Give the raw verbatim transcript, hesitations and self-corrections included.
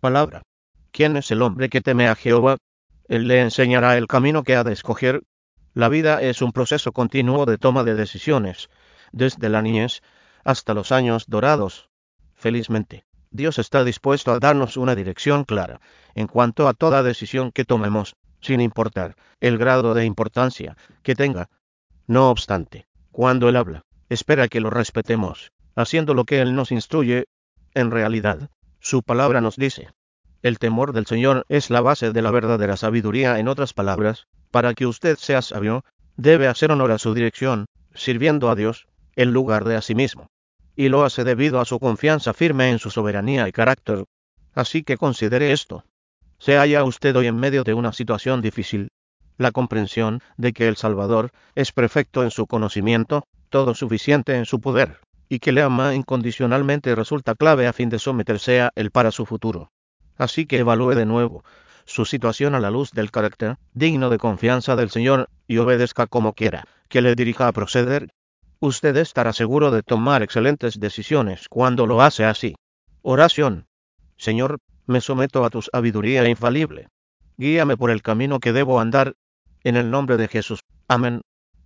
Palabra. ¿Quién es el hombre que teme a Jehová? Él le enseñará el camino que ha de escoger. La vida es un proceso continuo de toma de decisiones, desde la niñez hasta los años dorados. Felizmente, Dios está dispuesto a darnos una dirección clara en cuanto a toda decisión que tomemos, sin importar el grado de importancia que tenga. No obstante, cuando Él habla, espera que lo respetemos, haciendo lo que Él nos instruye. En realidad, su palabra nos dice: el temor del Señor es la base de la verdadera sabiduría. En otras palabras, para que usted sea sabio, debe hacer honor a su dirección, sirviendo a Dios, en lugar de a sí mismo. Y lo hace debido a su confianza firme en su soberanía y carácter. Así que considere esto. ¿Se halla usted hoy en medio de una situación difícil? La comprensión de que el Salvador es perfecto en su conocimiento, todo suficiente en su poder, y que le ama incondicionalmente resulta clave a fin de someterse a Él para su futuro. Así que evalúe de nuevo su situación a la luz del carácter digno de confianza del Señor y obedezca como quiera que le dirija a proceder. Usted estará seguro de tomar excelentes decisiones cuando lo hace así. Oración. Señor, me someto a tu sabiduría infalible. Guíame por el camino que debo andar. En el nombre de Jesús. Amén.